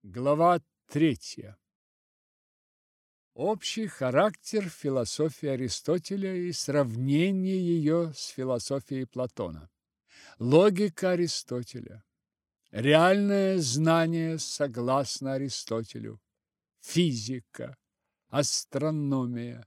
Глава 3. Общий характер философии Аристотеля и сравнение ее с философией Платона. Логика Аристотеля. Реальное знание согласно Аристотелю. Физика, астрономия,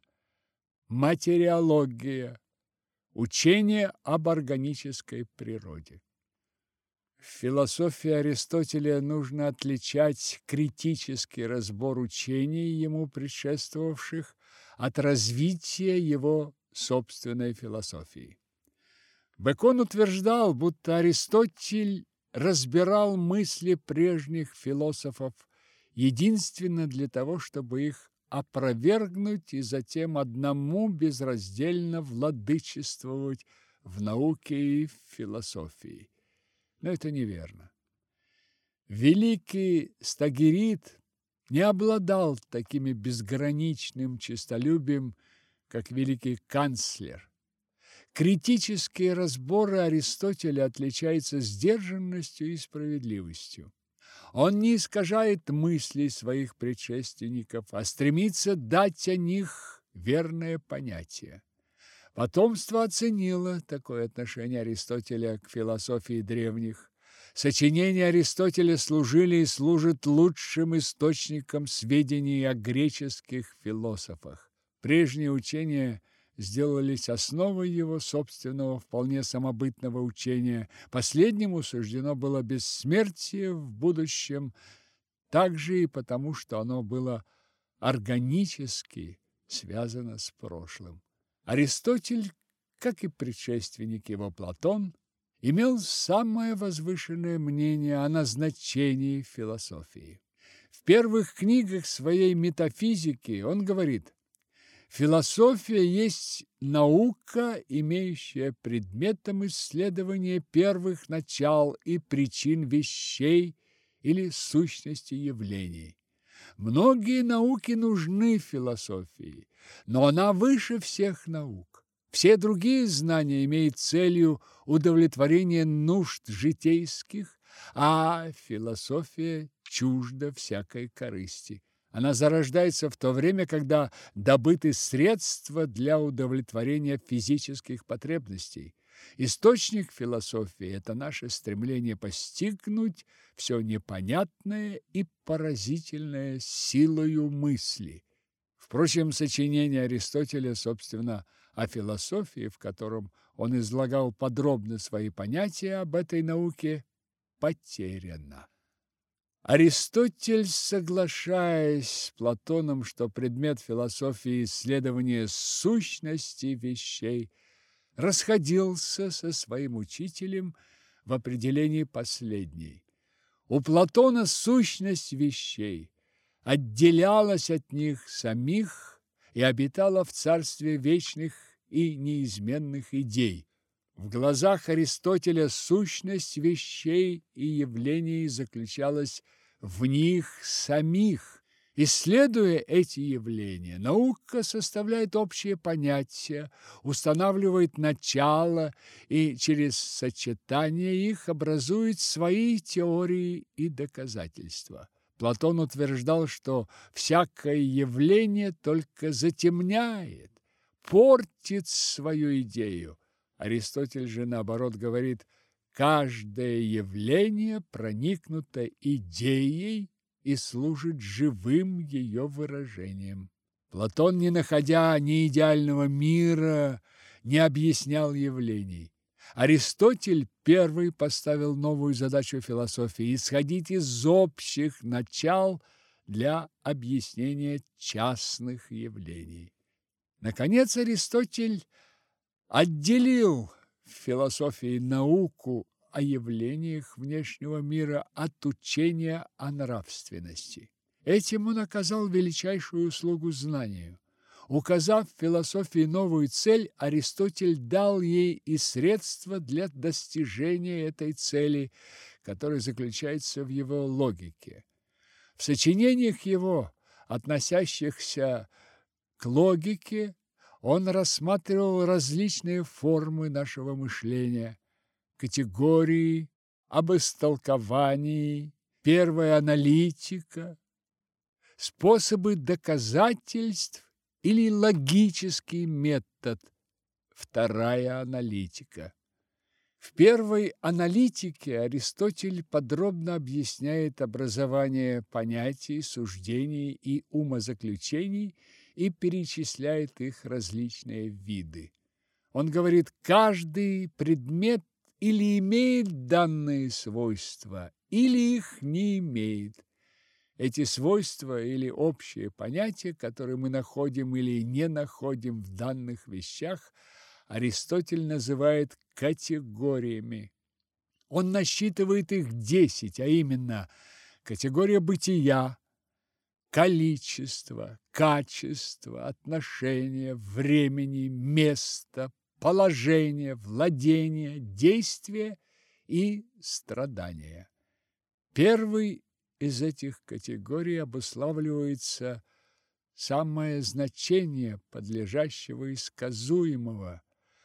материология, учение об органической природе. В философии Аристотеля нужно отличать критический разбор учений, ему предшествовавших, от развития его собственной философии. Бэкон утверждал, будто Аристотель разбирал мысли прежних философов единственно для того, чтобы их опровергнуть и затем одному безраздельно владычествовать в науке и в философии. Но это неверно. Великий Стагирит не обладал таким безграничным честолюбием, как великий канцлер. Критические разборы Аристотеля отличаются сдержанностью и справедливостью. Он не искажает мыслей своих предшественников, а стремится дать о них верное понятие. Потомство оценило такое отношение Аристотеля к философии древних. Сочинения Аристотеля служили и служат лучшим источником сведений о греческих философах. Прежние учения сделались основой его собственного, вполне самобытного учения. Последнему суждено было бессмертие в будущем, также и потому, что оно было органически связано с прошлым. Аристотель, как и предшественник его Платон, имел самое возвышенное мнение о назначении философии. В первых книгах своей метафизики он говорит: «Философия есть наука, имеющая предметом исследования первых начал и причин вещей или сущности явлений. Многие науки нужны философии, но она выше всех наук. Все другие знания имеют целью удовлетворение нужд житейских, а философия чужда всякой корысти. Она зарождается в то время, когда добыты средства для удовлетворения физических потребностей. Источник философии – это наше стремление постигнуть все непонятное и поразительное силою мысли». Впрочем, сочинение Аристотеля, собственно, о философии, в котором он излагал подробно свои понятия об этой науке, потеряно. Аристотель, соглашаясь с Платоном, что предмет философии – исследование сущности вещей, расходился со своим учителем в определении последней. У Платона сущность вещей отделялась от них самих и обитала в царстве вечных и неизменных идей. В глазах Аристотеля сущность вещей и явлений заключалась в них самих. Исследуя эти явления, наука составляет общее понятие, устанавливает начало и через сочетание их образует свои теории и доказательства. Платон утверждал, что всякое явление только затемняет, портит свою идею. Аристотель же, наоборот, говорит: каждое явление проникнуто идеей и служит живым ее выражением. Платон, не находя ни идеального мира, не объяснял явлений. Аристотель первый поставил новую задачу философии – исходить из общих начал для объяснения частных явлений. Наконец, Аристотель отделил в философии науку о явлениях внешнего мира от учения о нравственности. Этим он оказал величайшую услугу знанию. Указав философии новую цель, Аристотель дал ей и средства для достижения этой цели, которая заключается в его логике. В сочинениях его, относящихся к логике, он рассматривал различные формы нашего мышления, категории, об истолковании, первая аналитика, способы доказательств или логический метод, вторая аналитика. В первой аналитике Аристотель подробно объясняет образование понятий, суждений и умозаключений и перечисляет их различные виды. Он говорит, каждый предмет или имеет данные свойства, или их не имеет. Эти свойства или общие понятия, которые мы находим или не находим в данных вещах, Аристотель называет категориями. Он насчитывает их 10, а именно категория бытия, количество, качество, отношение, времени, место, положение, владение, действие и страдание. Первый из этих категорий обуславливается самое значение подлежащего и сказуемого.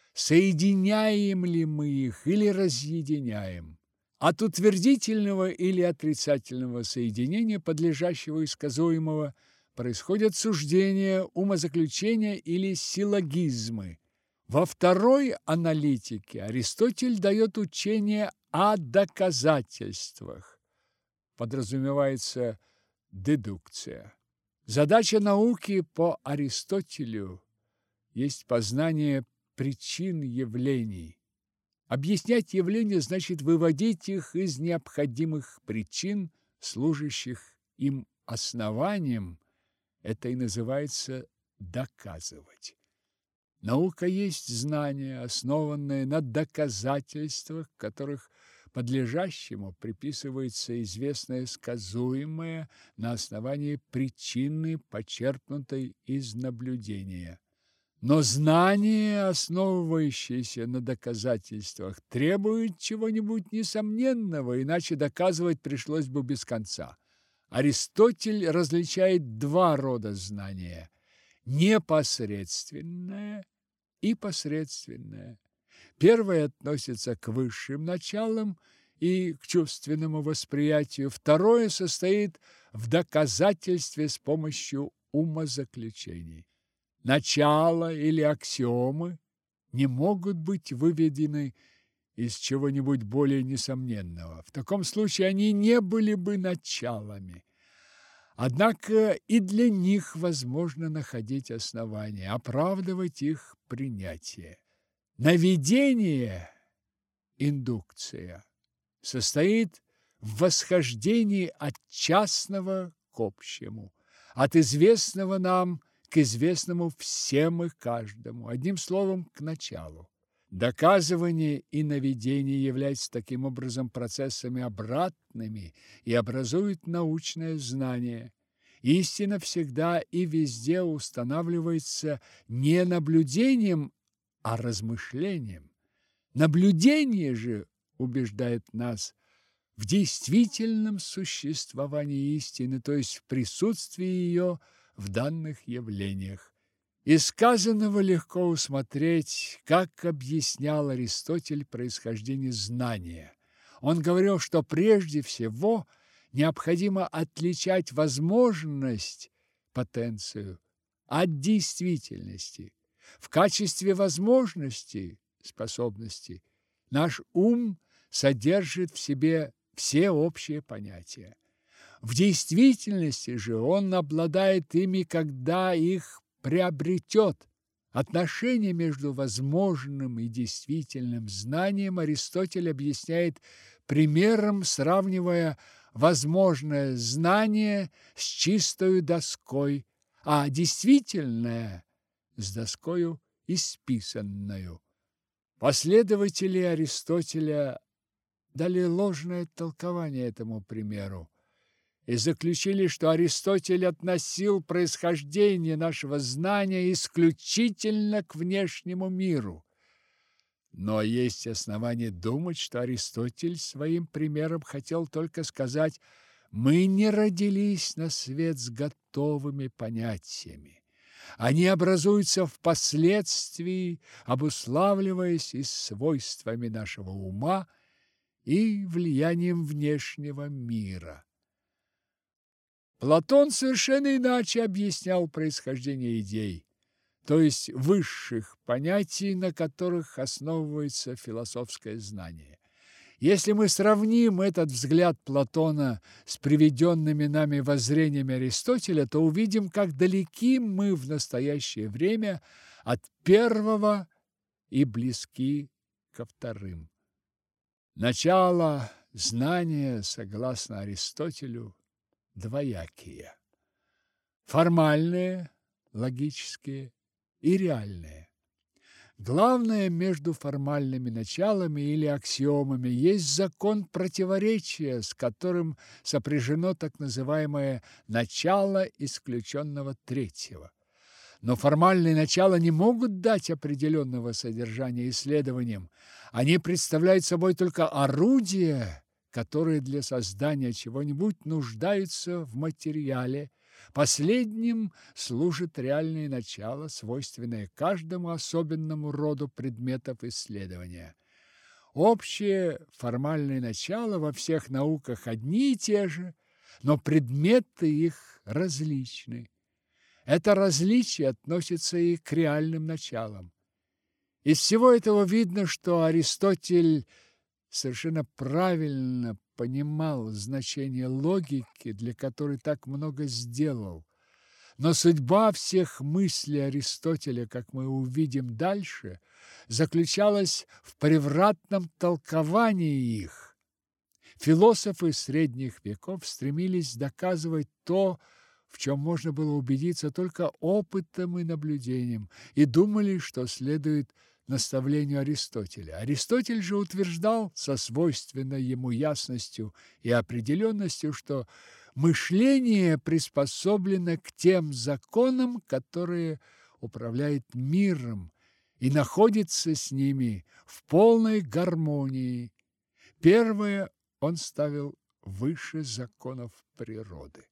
Соединяем ли мы их или разъединяем? От утвердительного или отрицательного соединения подлежащего и сказуемого происходят суждения, умозаключения или силлогизмы. Во второй аналитике Аристотель дает учение о доказательствах. Подразумевается дедукция. Задача науки по Аристотелю есть познание причин явлений. Объяснять явления значит выводить их из необходимых причин, служащих им основанием. Это и называется доказывать. Наука есть знание, основанное на доказательствах, которых подлежащему приписывается известное сказуемое на основании причины, почерпнутой из наблюдения. Но знание, основывающееся на доказательствах, требует чего-нибудь несомненного, иначе доказывать пришлось бы без конца. Аристотель различает два рода знания – непосредственное и посредственное. Первое относится к высшим началам и к чувственному восприятию, второе состоит в доказательстве с помощью умозаключений. Начало или аксиомы не могут быть выведены из чего-нибудь более несомненного. В таком случае они не были бы началами. Однако и для них возможно находить основания, оправдывать их принятие. Наведение, индукция, состоит в восхождении от частного к общему, от известного нам к известному всем и каждому, одним словом, к началу. Доказывание и наведение являются таким образом процессами обратными и образуют научное знание. Истина всегда и везде устанавливается не наблюдением, а размышлением. Наблюдение же убеждает нас в действительном существовании истины, то есть в присутствии ее в данных явлениях. Из сказанного легко усмотреть, как объяснял Аристотель происхождение знания. Он говорил, что прежде всего необходимо отличать возможность, потенцию, от действительности. В качестве возможности, способности, наш ум содержит в себе все общие понятия. В действительности же он обладает ими, когда их приобретет. Отношение между возможным и действительным знанием Аристотель объясняет примером, сравнивая возможное знание с чистою доской, а действительное с доскою исписанною. Последователи Аристотеля дали ложное толкование этому примеру и заключили, что Аристотель относил происхождение нашего знания исключительно к внешнему миру. Но есть основания думать, что Аристотель своим примером хотел только сказать: мы не родились на свет с готовыми понятиями. Они образуются впоследствии, обуславливаясь и свойствами нашего ума, и влиянием внешнего мира. Платон совершенно иначе объяснял происхождение идей, то есть высших понятий, на которых основывается философское знание. Если мы сравним этот взгляд Платона с приведенными нами воззрениями Аристотеля, то увидим, как далеки мы в настоящее время от первого и близки ко вторым. Начало знания, согласно Аристотелю, двоякие: формальные, логические и реальные. Главное между формальными началами или аксиомами есть закон противоречия, с которым сопряжено так называемое начало исключенного третьего. Но формальные начала не могут дать определенного содержания исследованиям. Они представляют собой только орудия, которые для создания чего-нибудь нуждаются в материале. Последним служит реальное начало, свойственное каждому особенному роду предметов исследования. Общие формальные начала во всех науках одни и те же, но предметы их различны. Это различие относится и к реальным началам. Из всего этого видно, что Аристотель совершенно правильно понимал значение логики, для которой так много сделал. Но судьба всех мыслей Аристотеля, как мы увидим дальше, заключалась в превратном толковании их. Философы средних веков стремились доказывать то, в чем можно было убедиться только опытом и наблюдением, и думали, что следует наставлению Аристотеля. Аристотель же утверждал со свойственной ему ясностью и определенностью, что мышление приспособлено к тем законам, которые управляют миром, и находится с ними в полной гармонии. Первое он ставил выше законов природы.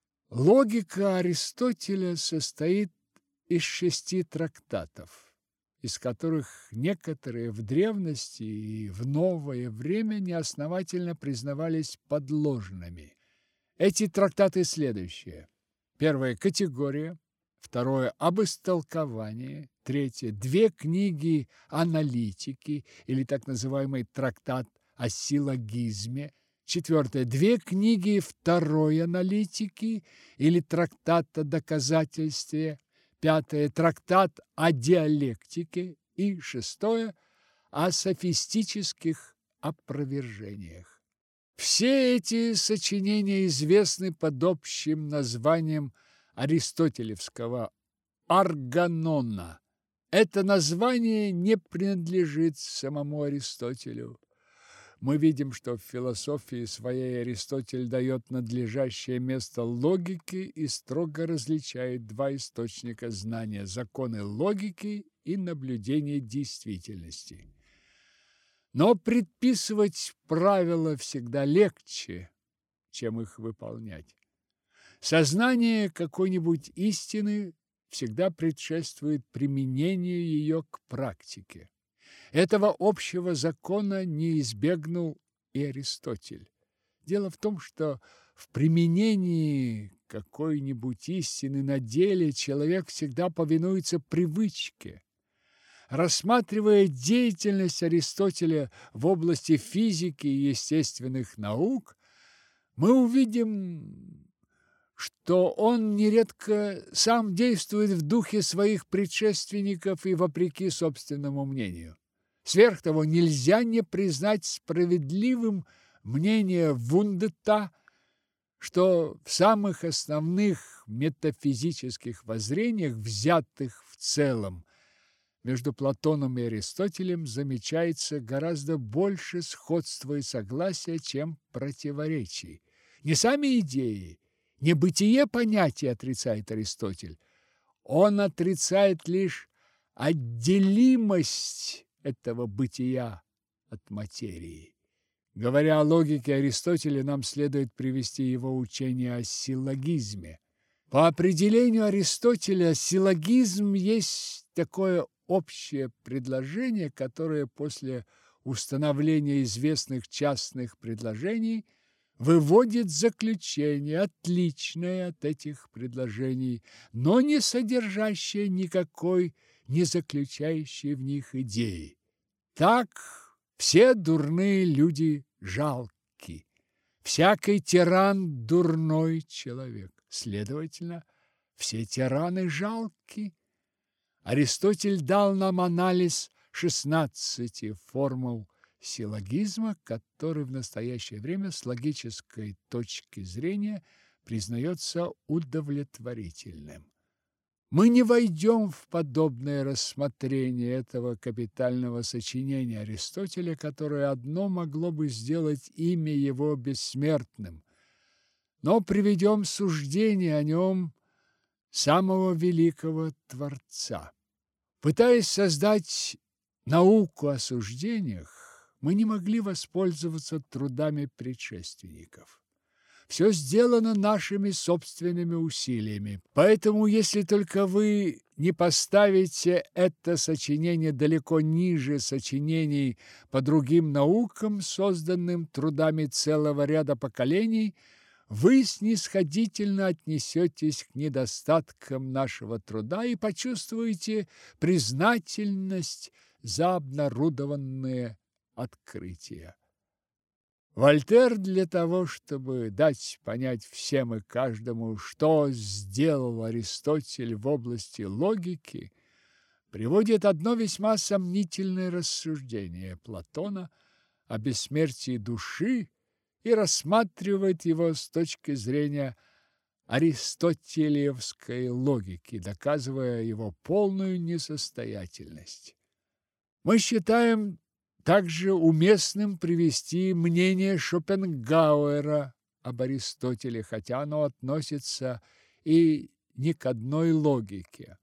Логика Аристотеля состоит из 6 трактатов, из которых некоторые в древности и в новое время неосновательно признавались подложными. Эти трактаты следующие: первое – категория, второе – об истолковании, третье – 2 книги аналитики или так называемый трактат о силлогизме, четвертое – 2 книги второй аналитики или трактат о доказательстве, пятое – трактат о диалектике и шестое – о софистических опровержениях. Все эти сочинения известны под общим названием аристотелевского «Органона». Это название не принадлежит самому Аристотелю. Мы видим, что в философии своей Аристотель дает надлежащее место логике и строго различает 2 источника знания – законы логики и наблюдение действительности. Но предписывать правила всегда легче, чем их выполнять. Сознание какой-нибудь истины всегда предшествует применению ее к практике. Этого общего закона не избегнул и Аристотель. Дело в том, что в применении какой-нибудь истины на деле человек всегда повинуется привычке. Рассматривая деятельность Аристотеля в области физики и естественных наук, мы увидим, что он нередко сам действует в духе своих предшественников и вопреки собственному мнению. Сверх того, нельзя не признать справедливым мнение Вундета, что в самых основных метафизических воззрениях, взятых в целом, между Платоном и Аристотелем замечается гораздо больше сходства и согласия, чем противоречий. Не сами идеи, не бытие понятия отрицает Аристотель. Он отрицает лишь отделимость этого бытия от материи. Говоря о логике Аристотеля, нам следует привести его учение о силлогизме. По определению Аристотеля, силлогизм есть такое общее предложение, которое после установления известных частных предложений выводит заключение, отличное от этих предложений, но не содержащее никакой не заключающей в них идеи. Так все дурные люди жалки, всякий тиран дурной человек. Следовательно, все тираны жалки. Аристотель дал нам анализ 16 формул силлогизма, который в настоящее время с логической точки зрения признается удовлетворительным. Мы не войдем в подобное рассмотрение этого капитального сочинения Аристотеля, которое одно могло бы сделать имя его бессмертным, но приведем суждение о нем самого великого Творца. Пытаясь создать науку о суждениях, мы не могли воспользоваться трудами предшественников. Все сделано нашими собственными усилиями. Поэтому, если только вы не поставите это сочинение далеко ниже сочинений по другим наукам, созданным трудами целого ряда поколений, вы снисходительно отнесетесь к недостаткам нашего труда и почувствуете признательность за обнародованные открытия. Вольтер для того, чтобы дать понять всем и каждому, что сделал Аристотель в области логики, приводит одно весьма сомнительное рассуждение Платона о бессмертии души и рассматривает его с точки зрения аристотелевской логики, доказывая его полную несостоятельность. Мы считаем также уместным привести мнение Шопенгауэра об Аристотеле, хотя оно относится и не к одной логике.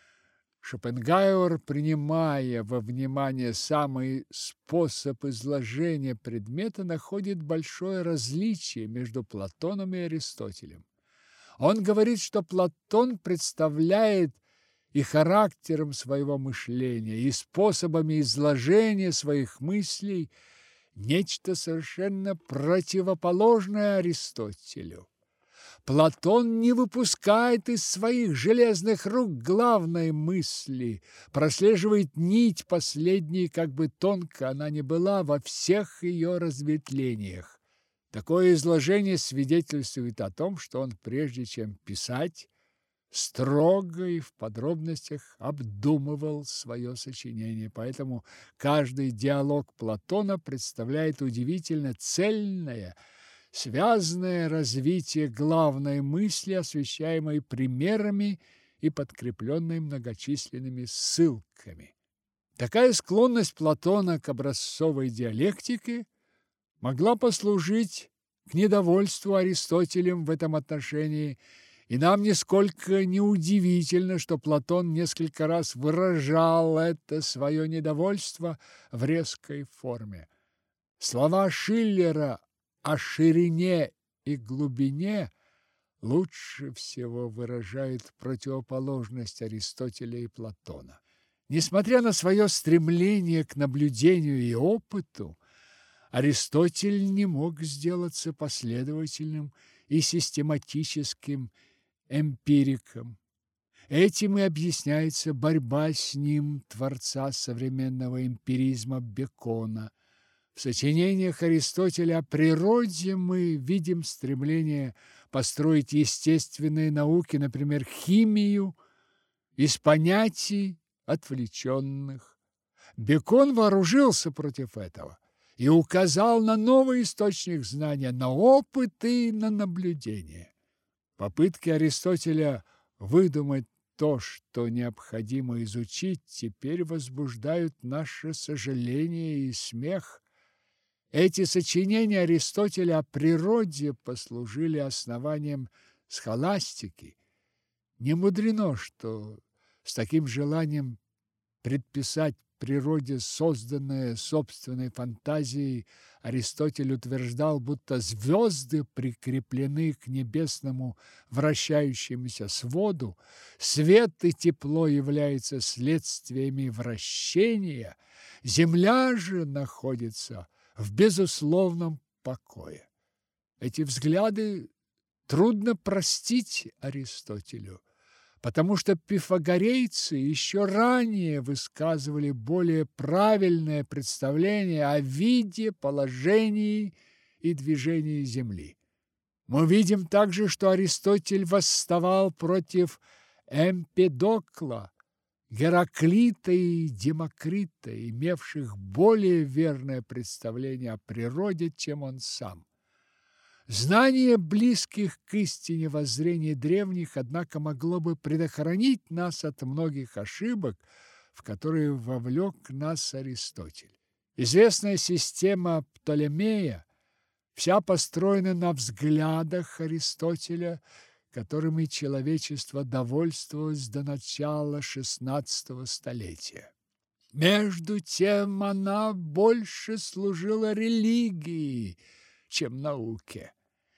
Шопенгауэр, принимая во внимание самый способ изложения предмета, находит большое различие между Платоном и Аристотелем. Он говорит, что Платон представляет и характером своего мышления, и способами изложения своих мыслей нечто совершенно противоположное Аристотелю. Платон не выпускает из своих железных рук главной мысли, прослеживает нить последней, как бы тонко она ни была, во всех ее разветвлениях. Такое изложение свидетельствует о том, что он, прежде чем писать, строго и в подробностях обдумывал свое сочинение, поэтому каждый диалог Платона представляет удивительно цельное, связанное развитие главной мысли, освещаемой примерами и подкрепленной многочисленными ссылками. Такая склонность Платона к образцовой диалектике могла послужить к недовольству Аристотелем в этом отношении, и нам нисколько не удивительно, что Платон несколько раз выражал это свое недовольство в резкой форме. Слова Шиллера о ширине и глубине лучше всего выражают противоположность Аристотеля и Платона. Несмотря на свое стремление к наблюдению и опыту, Аристотель не мог сделаться последовательным и систематическим эмпириком. Этим и объясняется борьба с ним творца современного эмпиризма Бекона. В сочинениях Аристотеля о природе мы видим стремление построить естественные науки, например, химию, из понятий отвлеченных. Бекон вооружился против этого и указал на новый источник знания, на опыт и на наблюдение. Попытки Аристотеля выдумать то, что необходимо изучить, теперь возбуждают наше сожаление и смех. Эти сочинения Аристотеля о природе послужили основанием схоластики. Не мудрено, что с таким желанием предписать природе, созданное собственной фантазией, Аристотель утверждал, будто звезды прикреплены к небесному вращающемуся своду, свет и тепло являются следствиями вращения, земля же находится в безусловном покое. Эти взгляды трудно простить Аристотелю, потому что пифагорейцы еще ранее высказывали более правильное представление о виде, положении и движении Земли. Мы видим также, что Аристотель восставал против Эмпедокла, Гераклита и Демокрита, имевших более верное представление о природе, чем он сам. Знание близких к истине воззрений древних, однако, могло бы предохранить нас от многих ошибок, в которые вовлек нас Аристотель. Известная система Птолемея вся построена на взглядах Аристотеля, которыми человечество довольствовалось до начала XVI столетия. Между тем она больше служила религией, чем науке.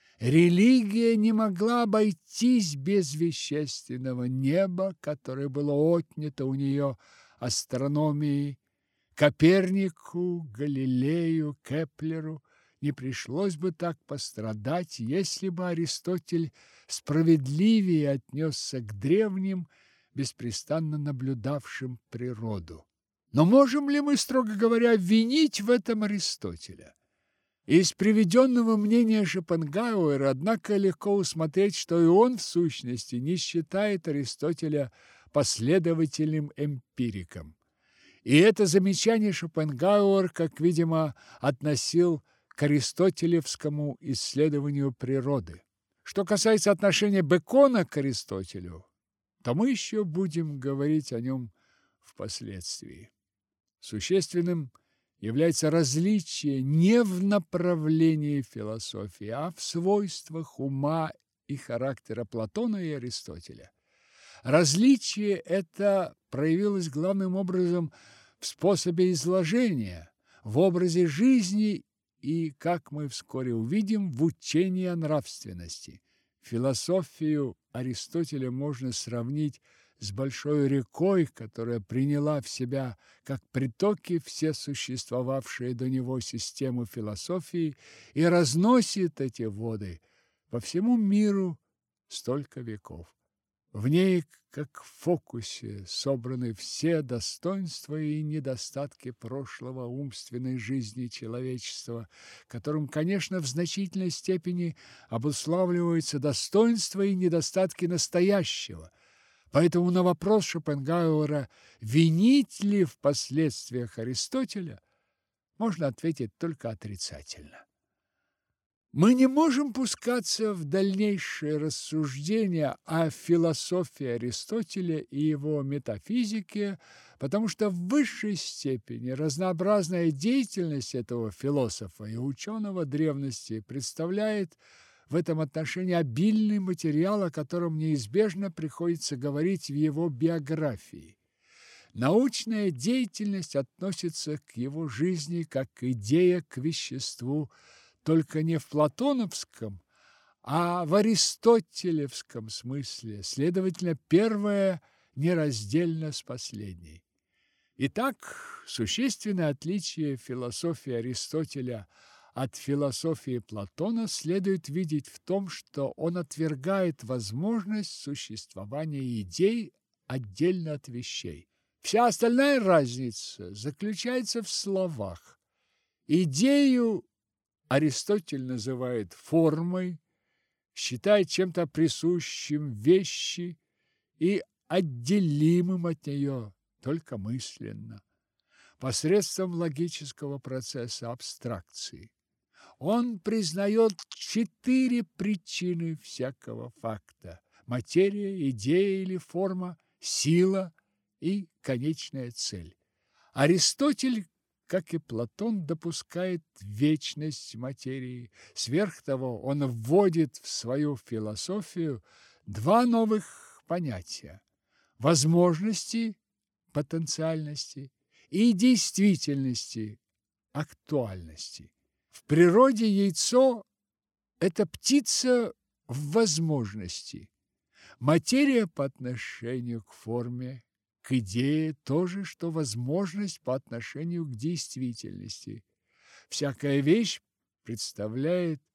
Религия не могла обойтись без вещественного неба, которое было отнято у нее астрономией. Копернику, Галилею, Кеплеру не пришлось бы так пострадать, если бы Аристотель справедливее отнесся к древним, беспрестанно наблюдавшим природу. Но можем ли мы, строго говоря, винить в этом Аристотеля? Из приведенного мнения Шопенгауэра, однако, легко усмотреть, что и он, в сущности, не считает Аристотеля последовательным эмпириком. И это замечание Шопенгауэр, как видимо, относил к аристотелевскому исследованию природы. Что касается отношения Бекона к Аристотелю, то мы еще будем говорить о нем впоследствии. Существенным является различие не в направлении философии, а в свойствах ума и характера Платона и Аристотеля. Различие это проявилось главным образом в способе изложения, в образе жизни и, как мы вскоре увидим, в учении о нравственности. Философию Аристотеля можно сравнить с большой рекой, которая приняла в себя как притоки все существовавшие до него системы философии и разносит эти воды по всему миру столько веков. В ней, как в фокусе, собраны все достоинства и недостатки прошлого умственной жизни человечества, которым, конечно, в значительной степени обуславливаются достоинства и недостатки настоящего. Поэтому на вопрос Шопенгауэра, винить ли в последствиях Аристотеля, можно ответить только отрицательно. Мы не можем пускаться в дальнейшие рассуждения о философии Аристотеля и его метафизике, потому что в высшей степени разнообразная деятельность этого философа и ученого древности представляет в этом отношении обильный материал, о котором неизбежно приходится говорить в его биографии. Научная деятельность относится к его жизни как идея к веществу, только не в платоновском, а в аристотелевском смысле, следовательно, первое нераздельно с последней. Итак, существенное отличие философии Аристотеля от философии Платона следует видеть в том, что он отвергает возможность существования идей отдельно от вещей. Вся остальная разница заключается в словах. Идею Аристотель называет формой, считает чем-то присущим вещи и отделимым от нее только мысленно, посредством логического процесса абстракции. Он признает 4 причины всякого факта: материя, идея или форма, сила и конечная цель. Аристотель, как и Платон, допускает вечность материи. Сверх того, он вводит в свою философию 2 новых понятия: возможности, потенциальности, и действительности, актуальности. В природе яйцо – это птица в возможности. Материя по отношению к форме, к идее то же, что возможность по отношению к действительности. Всякая вещь представляет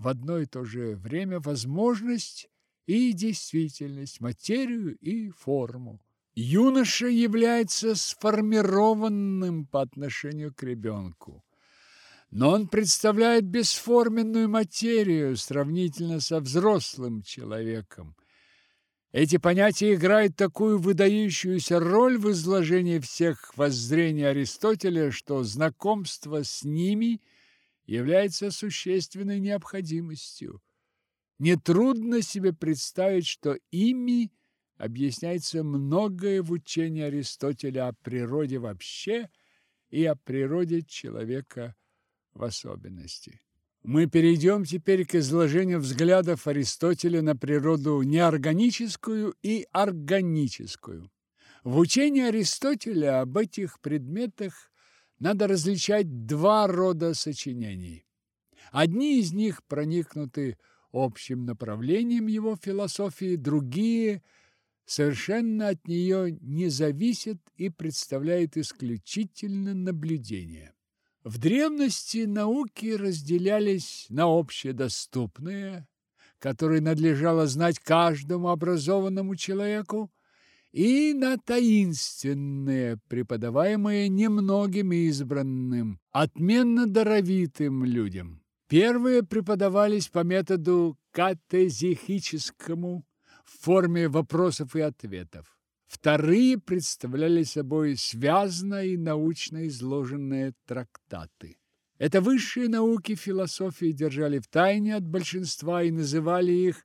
в одно и то же время возможность и действительность, материю и форму. Юноша является сформированным по отношению к ребенку, но он представляет бесформенную материю сравнительно со взрослым человеком. Эти понятия играют такую выдающуюся роль в изложении всех воззрений Аристотеля, что знакомство с ними является существенной необходимостью. Нетрудно себе представить, что ими объясняется многое в учении Аристотеля о природе вообще и о природе человека в особенности. Мы перейдем теперь к изложению взглядов Аристотеля на природу неорганическую и органическую. В учении Аристотеля об этих предметах надо различать два рода сочинений. Одни из них проникнуты общим направлением его философии, другие совершенно от нее не зависят и представляют исключительно наблюдение. В древности науки разделялись на общедоступные, которые надлежало знать каждому образованному человеку, и на таинственные, преподаваемые немногим избранным, отменно даровитым людям. Первые преподавались по методу катезихическому в форме вопросов и ответов. Вторые представляли собой связно и научно изложенные трактаты. Это высшие науки философии держали в тайне от большинства и называли их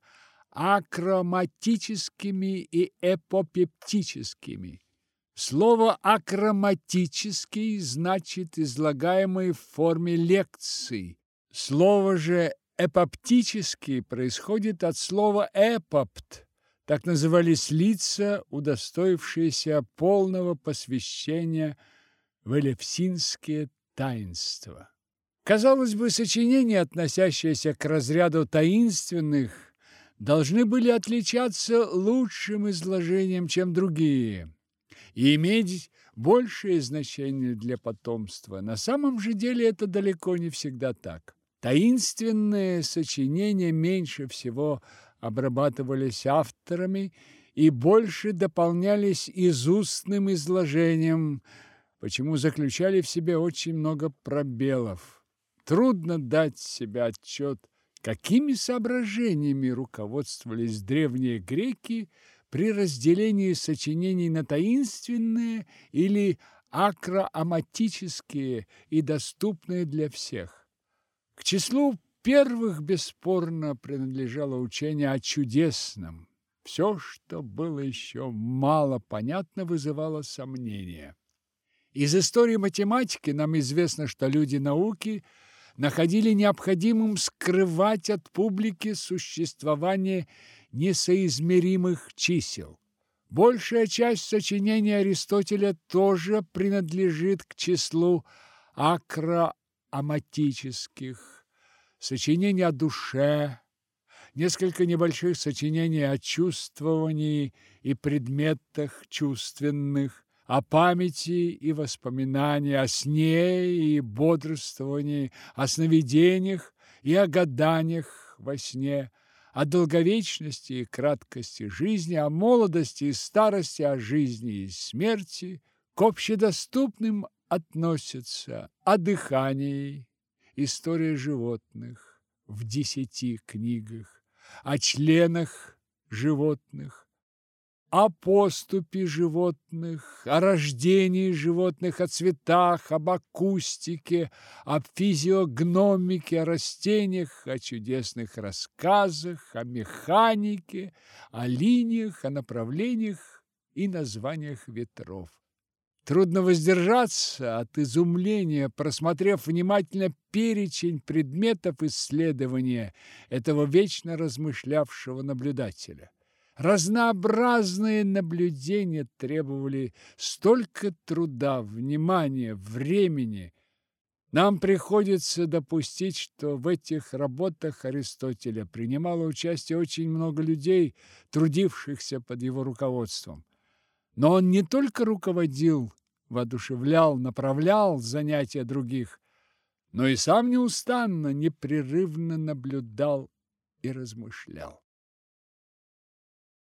акроматическими и эпопептическими. Слово акроматический значит излагаемый в форме лекций. Слово же эпоптический происходит от слова эпопт. Так назывались лица, удостоившиеся полного посвящения в элевсинские таинства. Казалось бы, сочинения, относящиеся к разряду таинственных, должны были отличаться лучшим изложением, чем другие, и иметь большее значение для потомства. На самом же деле это далеко не всегда так. Таинственные сочинения меньше всего обрабатывались авторами и больше дополнялись изустным изложением, почему заключали в себе очень много пробелов. Трудно дать себе отчет, какими соображениями руководствовались древние греки при разделении сочинений на таинственные или акроаматические и доступные для всех. К числу первых бесспорно принадлежало учение о чудесном. Все, что было еще мало понятно, вызывало сомнения. Из истории математики нам известно, что люди науки находили необходимым скрывать от публики существование несоизмеримых чисел. Большая часть сочинений Аристотеля тоже принадлежит к числу акроаматических. Сочинения о душе, несколько небольших сочинений о чувствовании и предметах чувственных, о памяти и воспоминании, о сне и бодрствовании, о сновидениях и о гаданиях во сне, о долговечности и краткости жизни, о молодости и старости, о жизни и смерти. К общедоступным относятся о дыхании, история животных в 10 книгах, о членах животных, о поступе животных, о рождении животных, о цветах, об акустике, о физиогномике, о растениях, о чудесных рассказах, о механике, о линиях, о направлениях и названиях ветров. Трудно воздержаться от изумления, просмотрев внимательно перечень предметов исследования этого вечно размышлявшего наблюдателя. Разнообразные наблюдения требовали столько труда, внимания, времени. Нам приходится допустить, что в этих работах Аристотеля принимало участие очень много людей, трудившихся под его руководством. Но он не только руководил, воодушевлял, направлял занятия других, но и сам неустанно, непрерывно наблюдал и размышлял.